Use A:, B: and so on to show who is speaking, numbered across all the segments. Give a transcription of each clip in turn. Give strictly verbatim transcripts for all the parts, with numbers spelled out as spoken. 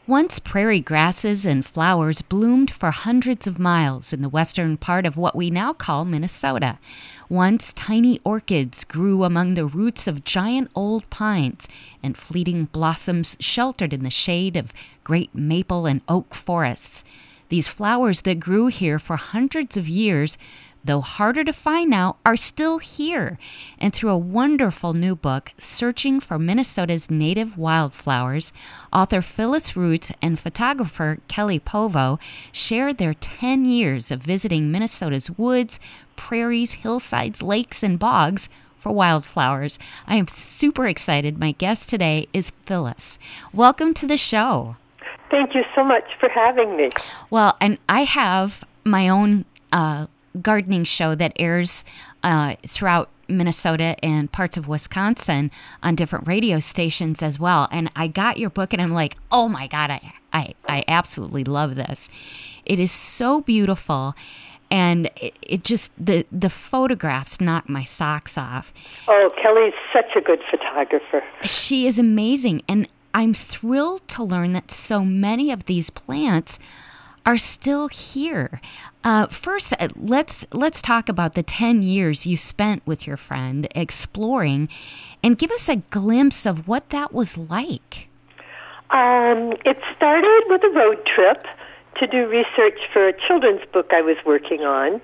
A: Once prairie grasses and flowers bloomed for hundreds of miles in the western part of what we now call Minnesota. Once tiny orchids grew among the roots of giant old pines, and fleeting blossoms sheltered in the shade of great maple and oak forests. These flowers that grew here for hundreds of years, though harder to find now, are still here. And through a wonderful new book, Searching for Minnesota's Native Wildflowers, author Phyllis Root and photographer Kelly Povo share their ten years of visiting Minnesota's woods, prairies, hillsides, lakes, and bogs for wildflowers. I am super excited. My guest today is Phyllis. Welcome to the show.
B: Thank you so much for having me.
A: Well, and I have my own uh, gardening show that airs uh, throughout Minnesota and parts of Wisconsin on different radio stations as well. And I got your book and I'm like, oh my God, I, I, I absolutely love this. It is so beautiful. And it, it just, the, the photographs knock my socks off.
B: Oh, Kelly's such a good photographer.
A: She is amazing. And I'm thrilled to learn that so many of these plants are still here. Uh, first, let's let's talk about the ten years you spent with your friend exploring, and give us a glimpse of what that was like.
B: Um, it started with a road trip to do research for a children's book I was working on,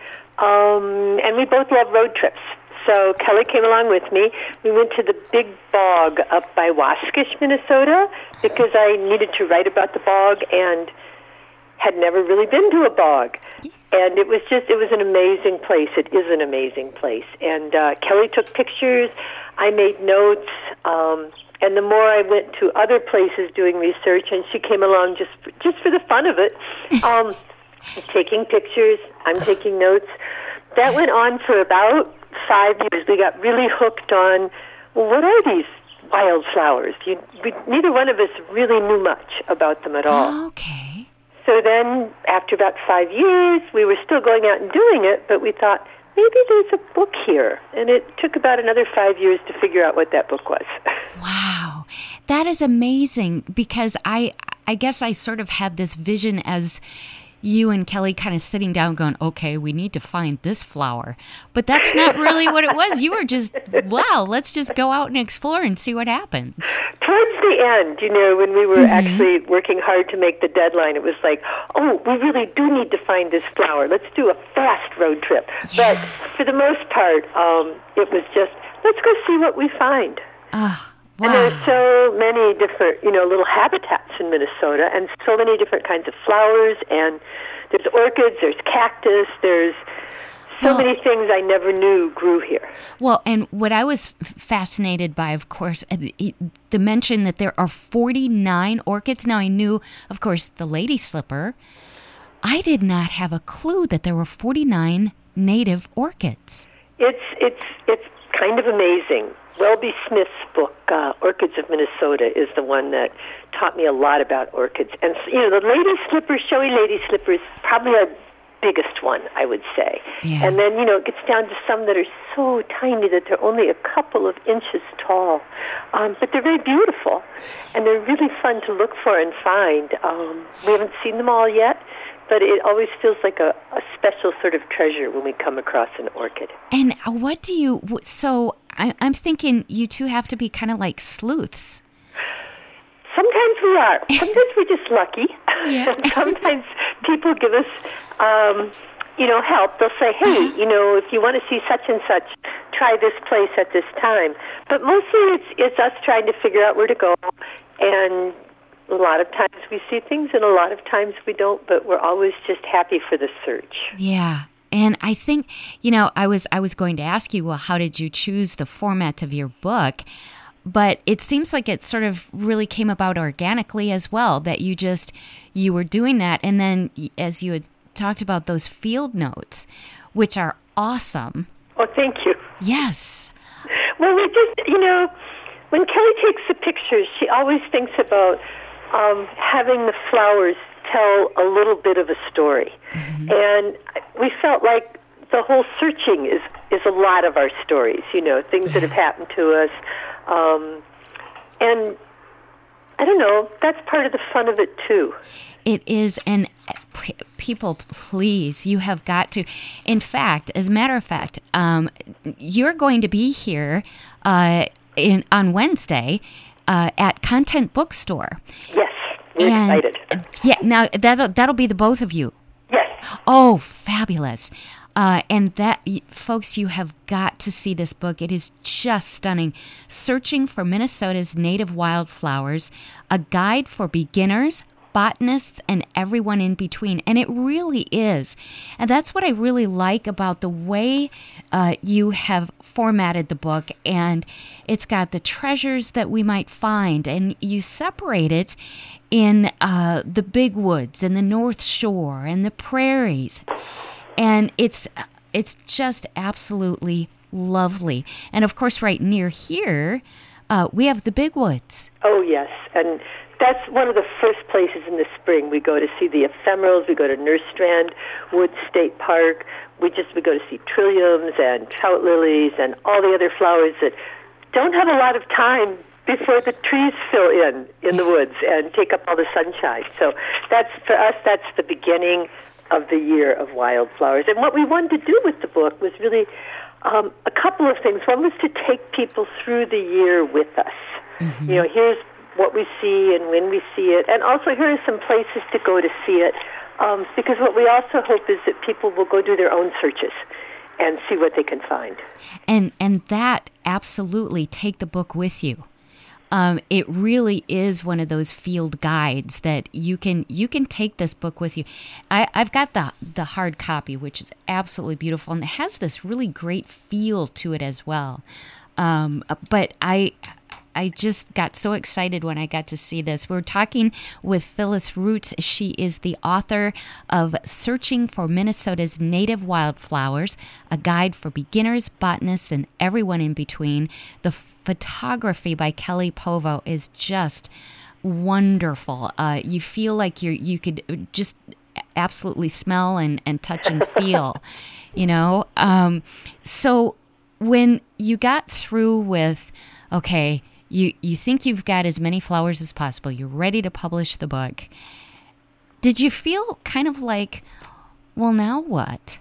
B: um, and we both love road trips. So Kelly came along with me. We went to the big bog up by Waskish, Minnesota, because I needed to write about the bog and had never really been to a bog. And it was just, it was an amazing place. It is an amazing place. And uh, Kelly took pictures. I made notes. Um, and the more I went to other places doing research, and she came along just for, just for the fun of it, um, taking pictures, I'm taking notes. That went on for about five years. We got really hooked on, well, what are these wildflowers? You, we, neither one of us really knew much about them at all.
A: Okay.
B: So then, after about five years, we were still going out and doing it, but we thought, maybe there's a book here. And it took about another five years to figure out what that book was.
A: Wow. That is amazing, because I, I guess I sort of had this vision as you and Kelly kind of sitting down going, okay, we need to find this flower. But that's not really what it was. You were just, wow, let's just go out and explore and see what happens.
B: Towards the end, you know, when we were mm-hmm. actually working hard to make the deadline, it was like, oh, we really do need to find this flower. Let's do a fast road trip. Yeah. But for the most part, um, it was just, let's go see what we find.
A: Ah. Wow.
B: And there's so many different, you know, little habitats in Minnesota, and so many different kinds of flowers, and there's orchids, there's cactus, there's so well, many things I never knew grew here.
A: Well, and what I was fascinated by, of course, the mention that there are forty-nine orchids. Now, I knew, of course, the lady slipper. I did not have a clue that there were forty-nine native orchids.
B: It's it's it's kind of amazing. Welby Smith's book, uh, Orchids of Minnesota, is the one that taught me a lot about orchids. And, you know, the lady slipper, showy lady slipper is probably our biggest one, I would say.
A: Yeah.
B: And then, you know, it gets down to some that are so tiny that they're only a couple of inches tall. Um, but they're very beautiful, and they're really fun to look for and find. Um, we haven't seen them all yet, but it always feels like a, a special sort of treasure when we come across an orchid.
A: And what do you, so I, I'm thinking you two have to be kind of like sleuths.
B: Sometimes we are. Sometimes we're just lucky.
A: Yeah.
B: Sometimes people give us, um, you know, help. They'll say, hey, uh-huh. you know, if you want to see such and such, try this place at this time. But mostly it's, it's us trying to figure out where to go, and a lot of times we see things, and a lot of times we don't, but we're always just happy for the search.
A: Yeah. And I think, you know, I was I was going to ask you, well, how did you choose the format of your book? But it seems like it sort of really came about organically as well, that you just, you were doing that. And then as you had talked about those field notes, which are awesome.
B: Oh, thank you.
A: Yes.
B: Well, we just, you know, when Kelly takes the pictures, she always thinks about um, having the flowers tell a little bit of a story. Mm-hmm. And we felt like the whole searching is, is a lot of our stories, you know, things that have happened to us. Um, and I don't know, that's part of the fun of it too.
A: It is, and p- people, please, you have got to. In fact, as a matter of fact, um, you're going to be here uh, in on Wednesday uh, at Content Bookstore.
B: Yes, we're
A: and,
B: excited.
A: Yeah, now that'll that'll be the both of you.
B: Yes.
A: Oh, fabulous. Uh, and that, folks, you have got to see this book. It is just stunning. Searching for Minnesota's Native Wildflowers, a guide for beginners, botanists, and everyone in between. And it really is. And that's what I really like about the way uh, you have formatted the book. And it's got the treasures that we might find. And you separate it in uh, the big woods and the North Shore and the prairies. And it's it's just absolutely lovely. And, of course, right near here, uh, we have the big woods.
B: Oh, yes. And that's one of the first places in the spring. We go to see the ephemerals. We go to Nerstrand Woods State Park. We just we go to see trilliums and trout lilies and all the other flowers that don't have a lot of time before the trees fill in in the woods and take up all the sunshine. So that's, for us, that's the beginning of the year of wildflowers. And what we wanted to do with the book was really um, a couple of things. One was to take people through the year with us. Mm-hmm. You know, here's what we see and when we see it, and also here are some places to go to see it, um, because what we also hope is that people will go do their own searches and see what they can find.
A: And and that, absolutely, take the book with you. Um, it really is one of those field guides that you can you can take this book with you. I, I've got the the hard copy, which is absolutely beautiful, and it has this really great feel to it as well. Um, but I I just got so excited when I got to see this. We were talking with Phyllis Root. She is the author of Searching for Minnesota's Native Wildflowers, a guide for beginners, botanists, and everyone in between. The photography by Kelly Povo is just wonderful. Uh, you feel like you're you could just absolutely smell and, and touch and feel, you know. Um, so when you got through with, okay, you, you think you've got as many flowers as possible, you're ready to publish the book, did you feel kind of like, well, now what?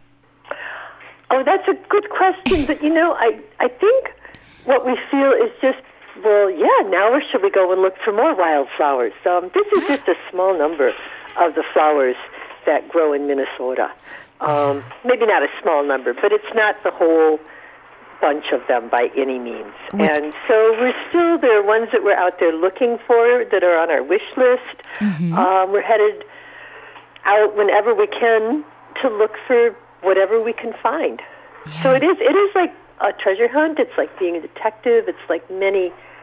B: Oh, that's a good question. But, you know, I, I think what we feel is just, well, yeah, now where should we go and look for more wildflowers? Um, this is just a small number of the flowers that grow in Minnesota. Um, maybe not a small number, but it's not the whole bunch of them by any means. Which, and so we're still, there are ones that we're out there looking for that are on our wish list. Mm-hmm. Um, we're headed out whenever we can to look for whatever we can find. Yeah. So it is, it is like a treasure hunt. It's like being a detective. It's like many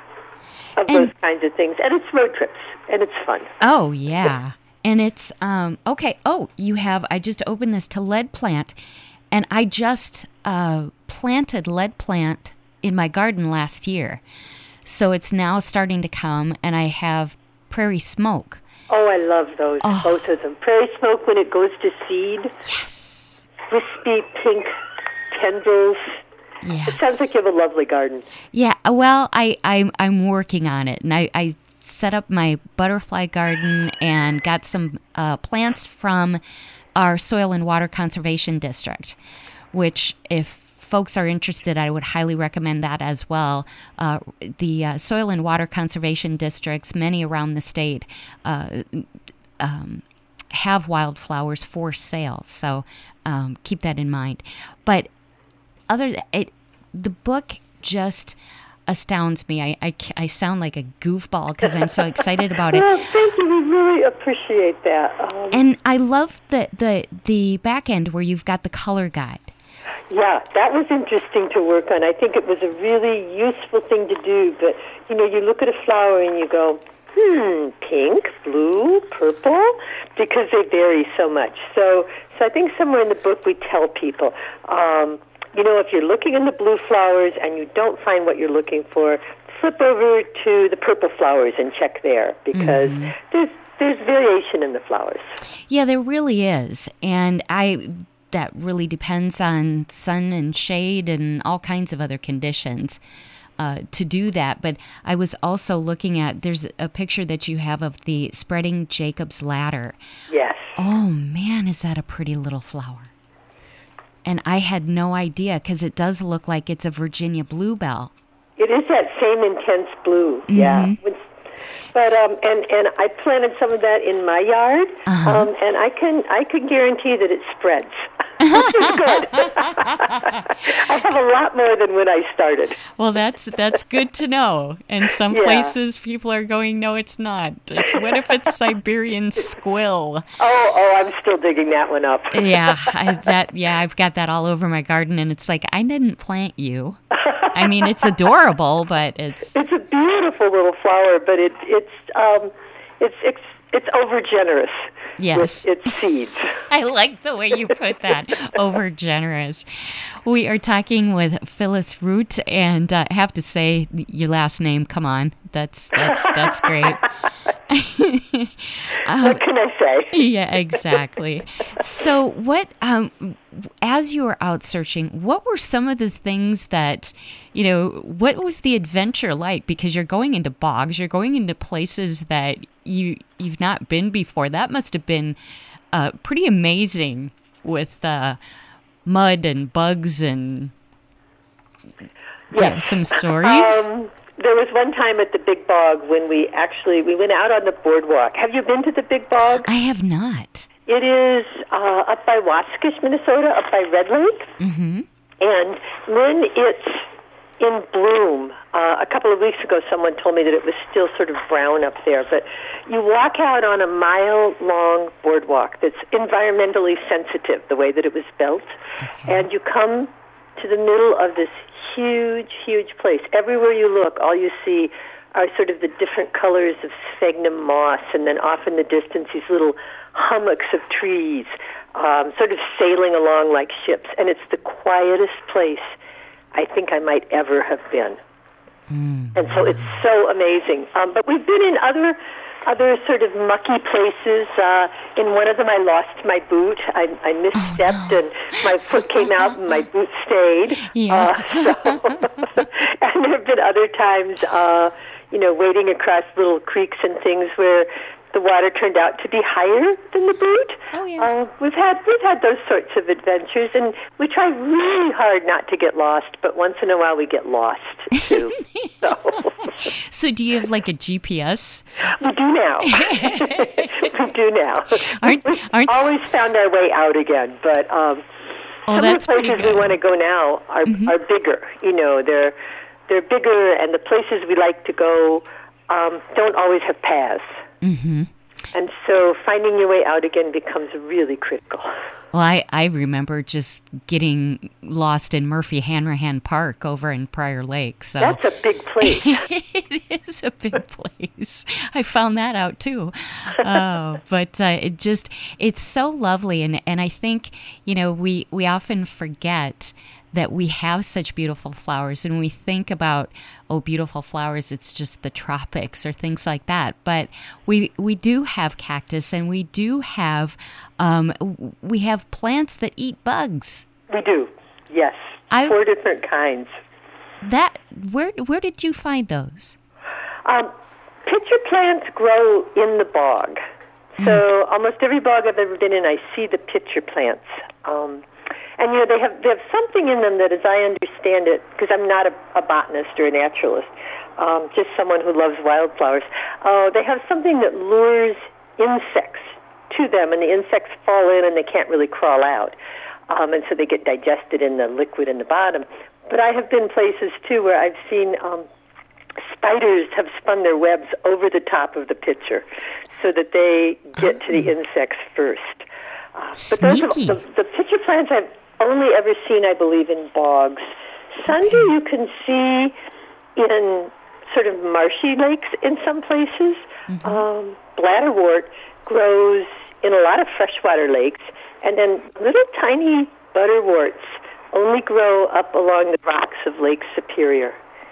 B: of and, those kinds of things. And it's road trips, and it's fun.
A: Oh, yeah. And it's, um, okay, oh, you have, I just opened this to lead plant, and I just uh, planted lead plant in my garden last year. So it's now starting to come, and I have prairie smoke.
B: Oh, I love those, oh. both of them. Prairie smoke when it goes to seed.
A: Yes.
B: Wispy pink tendrils.
A: Yes.
B: It sounds like you have a lovely garden.
A: Yeah, well, I, I, I'm working on it, and I, I set up my butterfly garden and got some uh, plants from our Soil and Water Conservation District, which, if folks are interested, I would highly recommend that as well. Uh, the uh, Soil and Water Conservation Districts, many around the state, uh, um, have wildflowers for sale, so um, keep that in mind. But other it, the book just astounds me. I, I, I sound like a goofball because I'm so excited about it.
B: Well, thank you. We really appreciate that. Um,
A: and I love the, the, the back end where you've got the color guide.
B: Yeah, that was interesting to work on. I think it was a really useful thing to do. But, you know, you look at a flower and you go, hmm, pink, blue, purple, because they vary so much. So, so I think somewhere in the book we tell people, um, you know, if you're looking in the blue flowers and you don't find what you're looking for, flip over to the purple flowers and check there, because mm-hmm. there's there's variation in the flowers.
A: Yeah, there really is. And I that really depends on sun and shade and all kinds of other conditions. uh, to do that. But I was also looking at, there's a picture that you have of the spreading Jacob's ladder.
B: Yes.
A: Oh, man, is that a pretty little flower. And I had no idea, because it does look like it's a Virginia bluebell.
B: It is that same intense blue, mm-hmm. yeah. But um, and and I planted some of that in my yard, uh-huh. um, and I can I can guarantee that it spreads, which is good. I have a lot more than when I started.
A: Well, that's that's good to know. And some yeah. places people are going, no, it's not. What if it's Siberian squill?
B: Oh, oh, I'm still digging that one up.
A: yeah, I, that yeah, I've got that all over my garden, and it's like, I didn't plant you. I mean, it's adorable, but it's
B: it's a beautiful little flower, but it it's um it's it's it's over generous.
A: Yes,
B: with its seeds.
A: I like the way you put that. Over generous. We are talking with Phyllis Root, and uh, I have to say, your last name. Come on, that's that's that's great.
B: um, what can I say?
A: Yeah, exactly. So, what um, as you were out searching, what were some of the things that, you know, what was the adventure like? Because you're going into bogs, you're going into places that you you've not been before. That must have been uh, pretty amazing with uh, mud and bugs and
B: yes.
A: some stories.
B: Um, there was one time at the Big Bog when we actually we went out on the boardwalk. Have you been to the Big Bog?
A: I have not.
B: It is uh, up by Waskish, Minnesota, up by Red Lake.
A: Mm-hmm.
B: And when it's in bloom, uh, a couple of weeks ago someone told me that it was still sort of brown up there, but you walk out on a mile-long boardwalk that's environmentally sensitive, the way that it was built, okay. and you come to the middle of this huge, huge place. Everywhere you look, all you see are sort of the different colors of sphagnum moss, and then off in the distance, these little hummocks of trees, um, sort of sailing along like ships. And it's the quietest place I think I might ever have been.
A: Mm.
B: And so it's so amazing. Um, but we've been in other other sort of mucky places. Uh, in one of them, I lost my boot. I, I misstepped, oh, no. and my foot came out, and my boot stayed.
A: Yeah.
B: Uh, so and there have been other times, uh, you know, wading across little creeks and things where the water turned out to be higher than the boot.
A: Oh, yeah.
B: Uh, we've had we've had those sorts of adventures, and we try really hard not to get lost. But once in a while, we get lost too. so.
A: so, do you have like a G P S?
B: We do now. we do now.
A: Aren't, aren't...
B: We've always found our way out again, but um,
A: oh,
B: some
A: that's
B: of the places we want to go now are
A: mm-hmm.
B: are bigger. You know, they're they're bigger, and the places we like to go um, don't always have paths.
A: Mm-hmm.
B: And so finding your way out again becomes really critical.
A: Well, I, I remember just getting lost in Murphy Hanrahan Park over in Prior Lake. So
B: that's a big place.
A: It is a big place. I found that out too. Oh, but uh, it just, it's so lovely. And, and I think, you know, we, we often forget that we have such beautiful flowers, and we think about, oh, beautiful flowers, it's just the tropics or things like that. But we we do have cactus, and we do have um, we have plants that eat bugs.
B: We do, yes,
A: I,
B: four different kinds.
A: That where where did you find those?
B: Um, pitcher plants grow in the bog, so mm. almost every bog I've ever been in, I see the pitcher plants. Um, And, you know, they have they have something in them that, as I understand it, because I'm not a, a botanist or a naturalist, um, just someone who loves wildflowers, uh, they have something that lures insects to them, and the insects fall in and they can't really crawl out. Um, and so they get digested in the liquid in the bottom. But I have been places, too, where I've seen um, spiders have spun their webs over the top of the pitcher so that they get to the insects first. Uh, but those are, the, the pitcher plants I've only ever seen, I believe, in bogs. Sunder you can see in sort of marshy lakes in some places. Mm-hmm. Um, bladderwort grows in a lot of freshwater lakes, and then little tiny butterworts only grow up along the rocks of Lake Superior.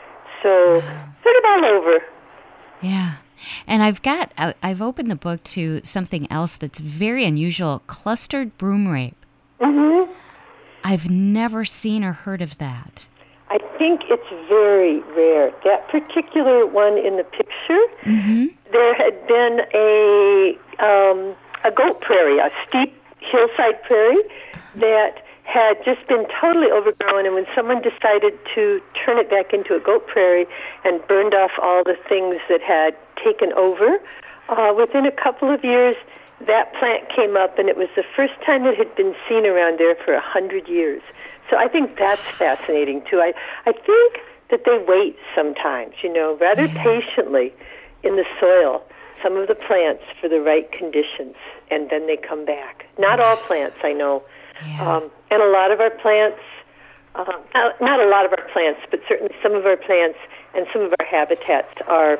B: So wow. sort of all over.
A: Yeah. And I've got, I've opened the book to something else that's very unusual, clustered broom rape.
B: Mm-hmm.
A: I've never seen or heard of that.
B: I I think it's very rare. That particular one in the picture, mm-hmm. there had been a um, a goat prairie, a steep hillside prairie that had just been totally overgrown, and when someone decided to turn it back into a goat prairie and burned off all the things that had taken over, uh, within a couple of years, that plant came up, and it was the first time it had been seen around there for a hundred years. So I think that's fascinating, too. I, I think that they wait sometimes, you know, rather yeah. patiently in the soil, some of the plants for the right conditions, and then they come back. Not all plants, I know. Yeah. Um, and a lot of our plants, uh, not a lot of our plants, but certainly some of our plants and some of our habitats are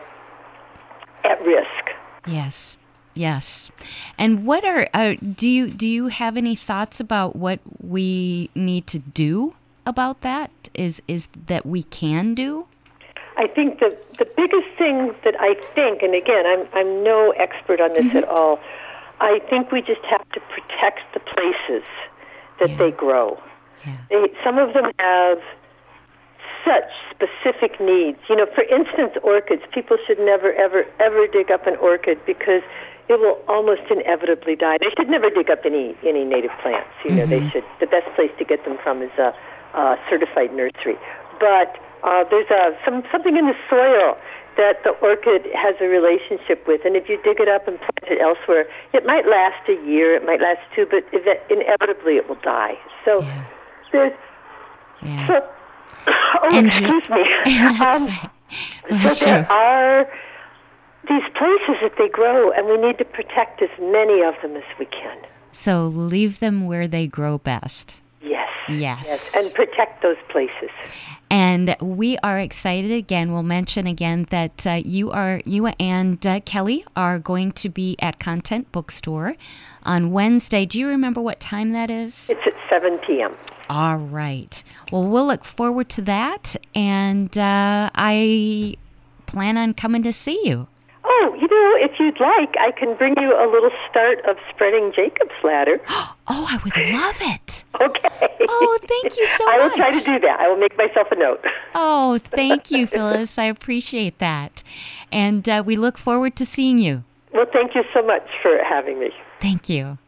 B: at risk.
A: Yes, yes. And what are, uh, do you do you have any thoughts about what we need to do about that? Is is that we can do?
B: I think the the biggest thing that I think, and again, I'm I'm no expert on this mm-hmm. at all, I think we just have to protect the places that yeah. they grow. Yeah. They, some of them have such specific needs. You know, for instance, orchids. People should never, ever, ever dig up an orchid because it will almost inevitably die. They should never dig up any any native plants. You know, mm-hmm. they should. The best place to get them from is a, a certified nursery. But uh, there's a, some something in the soil that the orchid has a relationship with, and if you dig it up and plant it elsewhere, it might last a year, it might last two, but inevitably it will die. So
A: yeah.
B: there's,
A: yeah.
B: so, oh,
A: and
B: excuse
A: you,
B: me. um,
A: well,
B: so
A: sure.
B: there are these places that they grow, and we need to protect as many of them as we can.
A: So leave them where they grow best.
B: Yes.
A: Yes.
B: Yes, and protect those places.
A: And we are excited again. We'll mention again that uh, you are you and uh, Kelly are going to be at Content Bookstore on Wednesday. Do you remember what time that is?
B: It's at seven p.m.
A: All right. Well, we'll look forward to that, and uh, I plan on coming to see you.
B: Oh, you know, if you'd like, I can bring you a little start of spreading Jacob's ladder.
A: Oh, I would love it.
B: Okay.
A: Oh, thank you so much.
B: I will try to do that. I will make myself a note.
A: Oh, thank you, Phyllis. I appreciate that. And uh, we look forward to seeing you.
B: Well, thank you so much for having me.
A: Thank you.